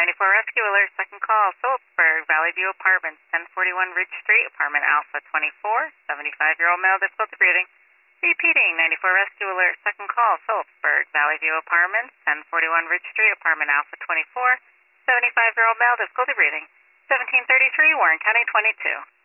94 Rescue Alert, second call, Phillipsburg, Valley View Apartments, 1041 Ridge Street, apartment Alpha 24, 75-year-old male, difficulty breathing. Repeating, 94 Rescue Alert, second call, Phillipsburg, Valley View Apartments, 1041 Ridge Street, apartment Alpha 24, 75-year-old male, difficulty breathing. 1733, Warren County 22.